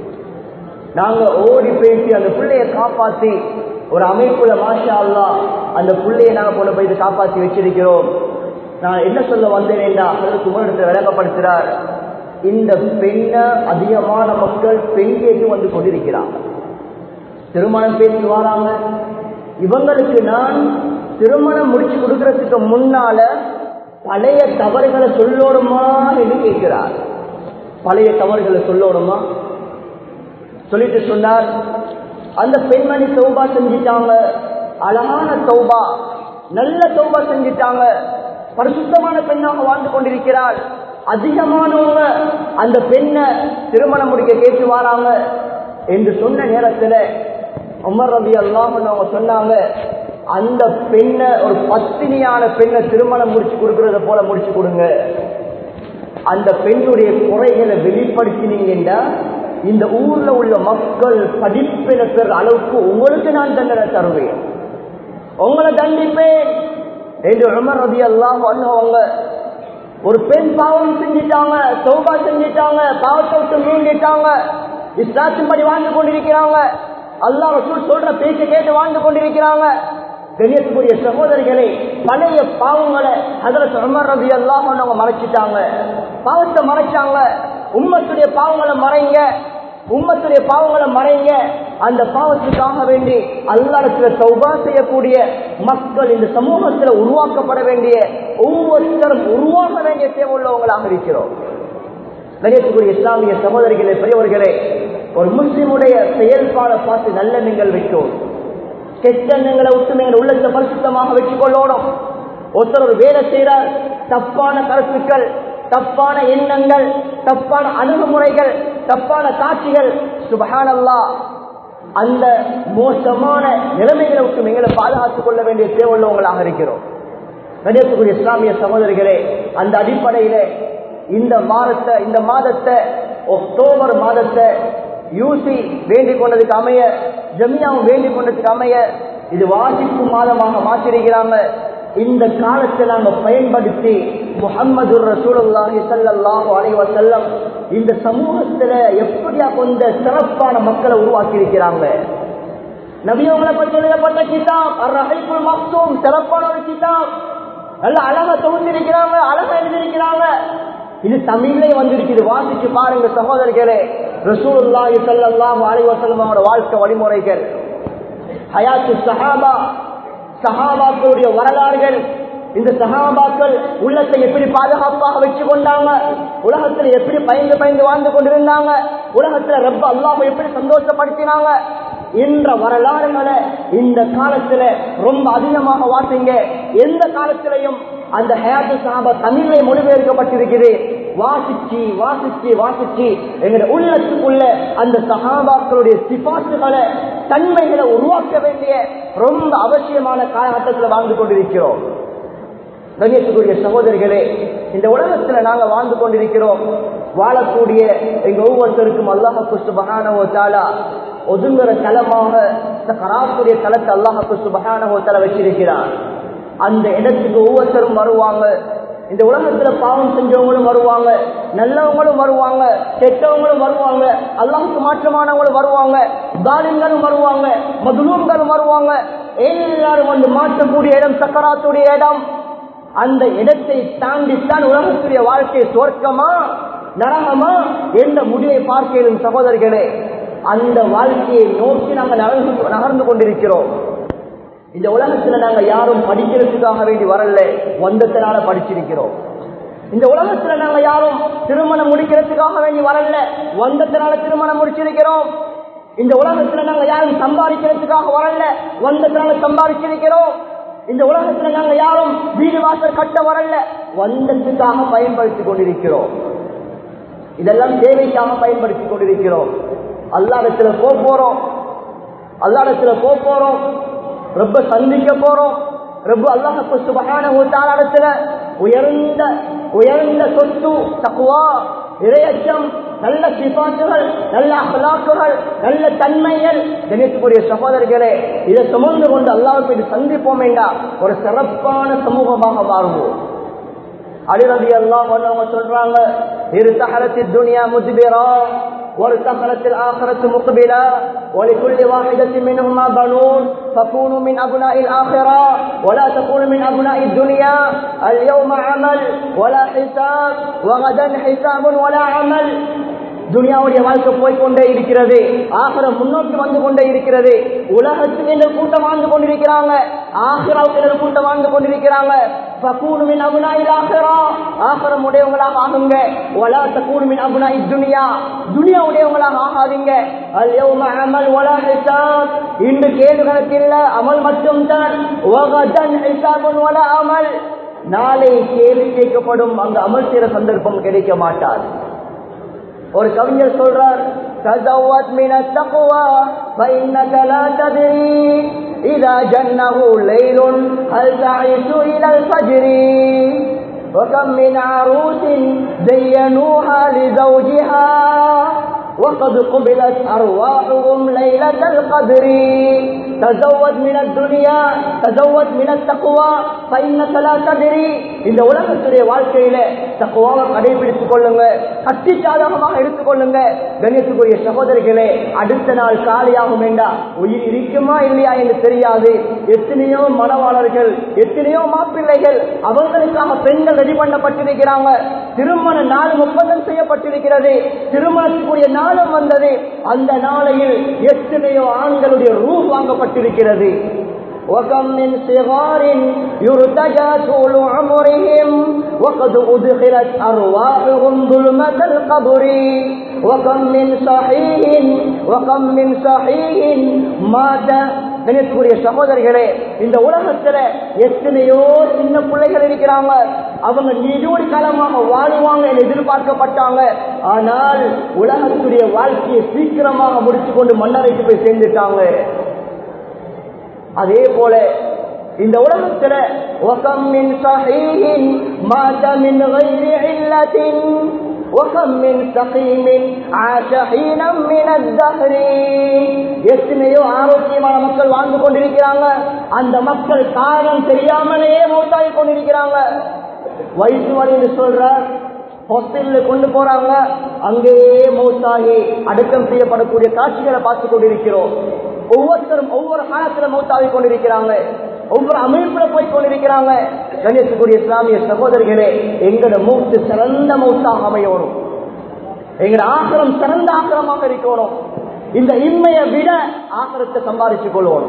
நாங்க ஓடி போயிட்டு அந்த பிள்ளைய காப்பாத்தி ஒரு அமைப்புல மாஷா அல்லாஹ் அந்த பிள்ளையை நாங்க கொண்டு போயிட்டு காப்பாத்தி வச்சிருக்கிறோம். நான் என்ன சொல்ல வந்தேன்னா, அதற்கு உங்களிடத்தை விளங்கப்படுத்துறார், இந்த பெண்ணை அதிகமான மக்கள் பெண் கேட்டு வந்து கொண்டிருக்கிறாங்க, திருமணம் பேசி வராங்க. இவங்களுக்கு நான் திருமணம் முடிச்சு கொடுக்கறதுக்கு முன்னால பழைய தவறுகளை சொல்லணுமா என்று கேட்கிறார். பழைய தவறுகளை சொல்லணுமா சொல்லிட்டு சொன்னார், அந்த பெண்மணி தௌபா செஞ்சிட்டாங்க, அழகான தௌபா, நல்ல தௌபா செஞ்சிட்டாங்க, பரிசுத்தமான பெண்ணாக வாழ்ந்து கொண்டிருக்கிறார். அதிகமானவங்க அந்த பெண்ணை திருமணம் முடிக்க கேட்டு வராங்க என்று சொன்ன நேரத்தில் உமர் ரலியல்லாஹு அன்ஹு அவங்க சொன்னாங்க, அந்த பெண்ணை ஒரு பத்தினியான பெண்ணை திருமணம் முடிச்சு கொடுக்கறத போல முடிச்சு கொடுங்க. அந்த பெண்ணுடைய குறைகளை வெளிப்படுத்தினீங்கன்னா இந்த ஊர்ல உள்ள மக்கள் படிப்பின பெற அளவுக்கு உங்களுக்கு நான் தண்டனை தருவேன், உங்களை தண்டிப்பேன் என்று உமர் ரலியல்லாஹு அன்ஹு அவங்க ஒரு பெண் பாவம் செஞ்சிட்டாங்க, தௌபா செஞ்சிட்டாங்க, பாவத்தை விட்டு மீண்டுட்டாங்க, இஸ்லாத்தின் படி வாழ்ந்து கொண்டிருக்கிறாங்க, அல்லாஹ் ரசூல் சொல்ற பேச்சை கேட்டு வாழ்ந்து கொண்டிருக்கிறாங்க. கண்ணியத்துக்குரிய சகோதரிகளை, பழைய பாவங்களை ஹஜ்ரத் உமர் ரலியல்லாஹு அன்ஹு அவங்க மறைச்சிட்டாங்க, பாவத்தை மறைச்சாங்க. உம்மத்துடைய பாவங்களை மறைங்க, உம்மத்துடைய பாவங்களை மறைங்க. அந்த பாவத்துக்காக வேண்டி அல்லாஹ்விடத்துல தௌபா செய்யக்கூடிய மக்கள் இந்த சமூகத்தில் உருவாக்கப்பட வேண்டிய ஒவ்வொருத்தரும் உருவாக வேண்டிய தேவை உள்ளவங்களாக இருக்கிறோம். கண்ணியத்துக்குரிய இஸ்லாமிய சகோதரிகளே, பெரியவர்களே, ஒரு முஸ்லிமுடைய செயல்பாடை பார்த்து நல்ல நீங்கள் வைக்கும், கெட்ட எண்ணங்களை விட்டு நீங்கள் உள்ளத்தை பரிசுத்தமாக வச்சுக் கொள்ளணும். ஒருத்தர் ஒரு வேலை செய்யறார், தப்பான கருத்துக்கள், தப்பான எண்ணங்கள், தப்பான அணுகுமுறைகள், தப்பான காட்சிகள், சுப்ஹானல்லாஹ், அந்த மோசமான நிலைமைகளை விட்டு எங்களை பாதுகாத்துக் கொள்ள வேண்டிய தேவையுள்ளவங்களாக இருக்கிறோம். கண்ணியத்துக்குரிய இஸ்லாமிய சகோதரிகளே, அந்த அடிப்படையில இந்த மாதத்தை இந்த மாதத்தை அக்டோபர் மாதத்தை யூசி வேண்டிக் கொண்டதுக்கு அமைய, ஜமியாவும் வேண்டிக் கொண்டதுக்கு அமைய இது வாசிப்பு மாதமாக மாற்றிருக்கிறாங்க. இந்த காலத்தை நாங்கள் பயன்படுத்தி முஹம்மது ரசூலுல்லாஹி ஸல்லல்லாஹு அலைஹி வஸல்லம் இந்த சமூகத்துல எப்படியா கொஞ்ச சிறப்பான மக்களை உருவாக்கி இருக்கிறாங்க. நபியவங்களை பற்றி எழுதப்பட்ட கிதாப் அர்-ரஹீகுல் மக்தூம், சிறப்பான ஒரு கிதாப், நல்ல அழகா தொகுத்திருக்கிறாங்க, அழகா எழுதியிருக்கிறாங்க. இது தமிழ்லே வந்திருக்குது, வாசிச்சு பாருங்க சகோதரர்களே. ரசூலுல்லாஹி ஸல்லல்லாஹு அலைஹி வஸல்லம் அவரோட வாழ்க்கை வழிமுறைகள், ஹயாத்து சஹாபா, சஹாபாக்களுடைய வரலாறுகள், இந்த சஹாபாக்கள் உள்ளத்தை எப்படி பாதுகாப்பாக வச்சு கொண்டாங்க, உலகத்துல எப்படி பயந்து பயந்து வாழ்ந்து கொண்டிருந்தாங்க, உலகத்துல ரப்ப அல்லாஹ் எப்படி சந்தோஷப்படுத்தினாங்க என்ற வரலாறுகளை இந்த காலத்துல ரொம்ப அதிகமாக வாசிங்க. எந்த காலத்திலையும் அந்த ஹயாத்து சஹாபா தமிழை மொழிபெயர்க்கப்பட்டிருக்கிறது. வாசிச்சு வாசிச்சு வாசிச்சு எங்க உள்ளத்துக்குள்ள அந்த சஹாபாக்களுடைய சிபாசுகளை, தன்மைகளை உருவாக்க வேண்டிய ரொம்ப அவசியமான காலகட்டத்தில் வாழ்ந்து கொண்டிருக்கிறோம். கண்ணியத்துக்குரிய சகோதரிகளே, இந்த உலகத்துல நாங்க வாழ்ந்து கொண்டிருக்கிறோம். வாழக்கூடிய எங்க ஒவ்வொருத்தருக்கும் அல்லாஹ்வுக்கு சுப்ஹானஹு வ தஆலா ஒதுங்குற தலமாக சக்கராத்துடைய தலத்தை அல்லாஹ்வுக்கு சுப்ஹானஹு வ தஆலா வச்சிருக்கிறான். அந்த இடத்துக்கு ஒவ்வொருத்தரும் வருவாங்க. இந்த உலகத்துல பாவம் செஞ்சவங்களும் வருவாங்க, நல்லவங்களும் வருவாங்க, கெட்டவங்களும் வருவாங்க, அல்லாஹ்வுக்கு மாற்றமானவங்களும் வருவாங்க, தாலிம்களும் வருவாங்க, மதுலூம்களும் வருவாங்க. எல்லாரும் வந்து மாற்றக்கூடிய இடம் சக்கராத்துடைய இடம். அந்த இடத்தை தாண்டித்தான் உலகத்துடைய வாழ்க்கை சொர்க்கமா நரகமா என்ற முடிவை பார்க்கிறோம் சகோதரர்களே. அந்த வாழ்க்கையை நோக்கி நாங்கள் நகர்ந்து நகர்ந்து கொண்டிருக்கிறோம். இந்த உலகத்துல நாங்க யாரும் படிக்கிறதுக்காக வேண்டி வரல, வந்தத்தினால படிச்சிருக்கிறோம். இந்த உலகத்துல நாங்க யாரும் திருமணம் முடிக்கிறதுக்காக வேண்டி வரல, வந்தத்தினால திருமணம் முடிச்சிருக்கிறோம். இந்த உலகத்துல நாங்க யாரும் சம்பாதிக்கிறதுக்காக வரல, வந்தத்தினால சம்பாதிச்சிருக்கிறோம். இந்த உலகத்துல நாங்க யாரும் வீடு வாசல் கட்ட வரல, வந்ததுக்காக பயன்படுத்திக் கொண்டிருக்கிறோம். இதெல்லாம் தேவைக்காக பயன்படுத்திக் கொண்டிருக்கிறோம். அல்லாஹ்விடத்துல போக போறோம், அல்லாஹ்விடத்துல போக போறோம், ரொம்ப சந்திக்க போறோம். ரொம்ப அல்லாஹ்வுக்கு சுப்ஹானஹு வ தஆலா இடத்துல உயர்ந்த உயர்ந்த சொத்து தக்வா, இறையச்சம், நல்ல சிபாத்துகள், நல்ல அஹ்லாக்குகள், நல்ல தன்மைகள். கண்ணியத்துக்குரிய சகோதரர்களே, இதை சுமந்து கொண்டு அல்லாஹ்வை சந்திப்போம் என்றால் ஒரு சிறப்பான சமூகமாக மாறுவோம். அலி ரலியல்லாஹு அன்ஹு சொல்றாங்க, இர்தஹலத்தித் துன்யா முத்பிரா وارتحلت الآخرة مقبلا ولكل واحدة منهما بنون فكونوا من أبناء الآخرة ولا تكونوا من أبناء الدنيا. اليوم عمل ولا حساب وغدا حساب ولا عمل. துனியாவுடைய வாழ்க்கை போய்கொண்டே இருக்கிறது, ஆகிரம் முன்னோக்கி வந்து கொண்டே இருக்கிறது. உலகத்துக்கு என்ற கூட்டம் வாழ்ந்து கொண்டிருக்கிறாங்க, ஆகிராவுக்கு என்ற கூட்டம் வாழ்ந்து கொண்டிருக்கிறாங்க. ஃபகூனுமின் அபுனாஇல் ஆகிரா, ஆகிரம் உடையவங்களாக ஆகுங்க. வலா தகூனுமின் அபுனாஇத் துனியா, துனியா உடையவங்களாக ஆகாதீங்க. அல் யௌம அமல் வலா ஹிசாப், இன்று கேள்வி கணக்கில்ல, அமல் மட்டும் தான். வகதன் ஹிசாபுன் வலா அமல், நாளை கேள்வி கேட்கப்படும், அங்கு அமல் செய்கிற சந்தர்ப்பம் கிடைக்க மாட்டார். ஒரு கவிஞர் சொல்றார், தஸவ்வத் மினத் தக்வா ஃபஇன்னக லா தத்ரி இதா ஜன்னஹு லைலுன் ஹல் தஈஷு இலல் ஃபஜ்ரி وكم من عروس زينوها لزوجها وقد قبلت أرواحهم ليلة القدر. تزود من الدنيا تزود من التقوى فإنك لا تدري. இந்த உலகத்துடைய வாழ்க்கையில தக்வாவை கடைபிடித்துக் கொள்ளுங்க, கட்டி சாதகமாக எடுத்துக்கொள்ளுங்க. கண்ணியத்துக்குரிய சகோதரிகளே, அடுத்த நாள் காலியாகும் என்றா உயிர் இருக்குமா இல்லையா என்று தெரியாது. எத்தனையோ மணவாளர்கள், எத்தனையோ மாப்பிள்ளைகள், அவர்களுக்காக பெண்கள் ரெடி பண்ணப்பட்டிருக்கிறாங்க. திருமண நாள் ஒப்பந்தம் செய்யப்பட்டிருக்கிறது, திருமணத்துக்குரிய நாளும் வந்தது. அந்த நாளையில் எத்தனையோ ஆண்களுடைய ரூஹ் வாங்கப்பட்டிருக்கிறது. وكم من صغار يرتجى طول عمرهم وقد أدخلت أرواحهم ظلمة القبر. وكم من صحيح وكم من صحيح مات கணியத்துக்குரிய சகோதரிகளே, இந்த உலகத்துல எத்தனையோ சின்ன பிள்ளைகள் இருக்கிறாங்க. அவங்க நீடூழி காலமாக வாழுவாங்க என்று எதிர்பார்க்கப்பட்டாங்க. ஆனால் உலகத்துடைய வாழ்க்கையை சீக்கிரமாக முடிச்சு கொண்டு மன்னரைக்கு போய் சேர்ந்துட்டாங்க. அதே போல இந்த உலகத்துல وَكَمْ مِنْ صَحِيحٍ مَاتَ مِنْ غَيْرِ عِلَّةٍ وَكَمْ مِنْ سَقِيمٍ عَاشَ حِينًا مِنَ الدَّهْرِ. எத்தனையோ ஆரோக்கியமான மக்கள் வாழ்ந்து கொண்டிருக்கிறாங்க. அந்த மக்கள் காரணம் தெரியாமலே மௌத்தாகி கொண்டிருக்கிறாங்க. வயசு வழின்னு சொல்ற ஹாஸ்பிட்டலுக்கு கொண்டு போறாங்க, அங்கேயே மௌத்தாகி அடக்கம் செய்யப்படக்கூடிய காட்சிகளை பார்த்து கொண்டிருக்கிறோம். ஒவ்வொருத்தரும் ஒவ்வொரு காலத்துல மௌத்தாகி கொண்டிருக்கிறாங்க, ஒவ்வொரு அமைப்புல போய் கொண்டிருக்கிறாங்க. கணியத்துக்குரிய இஸ்லாமிய சகோதரிகளே, எங்கட மௌத்து சிறந்த மௌத்தாக அமையணும், எங்கட ஆக்கிரம் சிறந்த ஆக்கிரமாக இருக்கணும். இந்த இன்மையை விட ஆக்கிரத்தை சம்பாதிச்சுக் கொள்வோம்.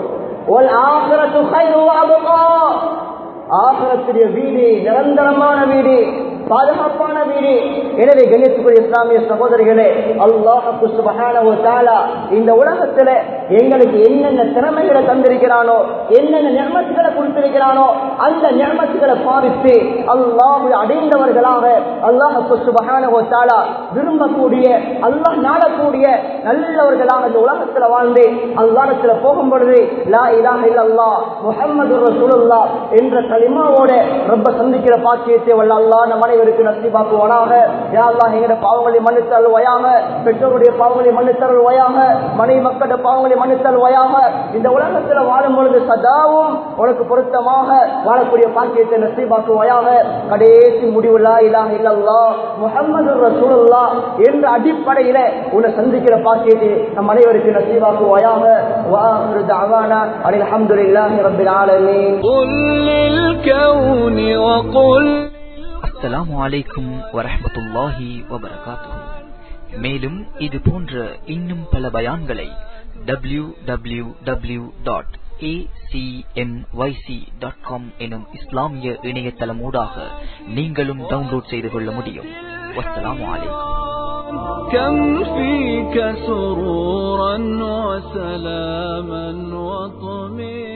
ஆகிரத்துடைய வீடு நிரந்தரமான வீடு, பாதுகாப்பான வீடு. எனவே கண்ணியத்துக்குரிய இஸ்லாமிய சகோதரிகளே, அல்லாஹ் சுப்ஹானஹு வ தஆலா இந்த உலகத்துல எங்களுக்கு என்னென்ன திறமைகளை தந்திருக்கிறானோ, என்னென்ன நிஅமத்துகளை கொடுத்திருக்கிறானோ, அந்த நிஅமத்துகளை பாவித்து அல்லாஹ்வை அடைந்தவர்களாக அல்லாஹ் சுப்ஹானஹு வ தஆலா விரும்பக்கூடிய, அல்லாஹ் நாடக்கூடிய நல்லவர்களாக இந்த உலகத்துல வாழ்ந்து அல்லாஹ்விடத்துல போகும் பொழுது லா இலாஹ இல்லல்லாஹ் முஹம்மதுர் ரசூலுல்லாஹ் என்ற கலிமாவோட ரப்ப சந்திக்கிற பாக்கியத்தை வல்ல அல்லாஹ் நம் அனைவருக்கு நசீபாக்குவானாக. யா அல்லாஹ் எங்களுடைய பாவங்களை மன்னித்து அருள்வாயாக, பெற்றோருடைய பாவங்களை மன்னித்து அருள்வாயாக, மனைவி மக்களுடைய பாவங்களை மன்னித்து அருள்வாயாக. இந்த உலகத்தில் வாழும் பொழுது சதாவும் உனக்கு பொருத்தமாக வாழக்கூடிய பாக்கியத்தை நசீபாக்குவாயாக. கடைசி முடிவு லா இலாஹ இல்லல்லாஹ் முஹம்மதுர் ரசூலுல்லாஹ் என்ற அடிப்படையில உன்னை சந்திக்கிற பாக்கியத்தை நம் அனைவருக்கு நசீபாக்குவாயாக. வா ஆகிரு தஅவானா அனில் ஹம்துலில்லாஹி ரப்பில் ஆலமீன். அஸ்ஸலாமு அலைக்கும் வரஹ்மத்துல்லாஹி வபரகாத்துஹு. மேலும் இது போன்ற இன்னும் பல பயான்களை W W W dot A C M Y C dot com எனும் இஸ்லாமிய இணையதளம் ஊடாக நீங்களும் டவுன்லோட் செய்து கொள்ள முடியும். வஸ்ஸலாமு அலைக்கும். كم فيك سرورا وسلاما وطمئنا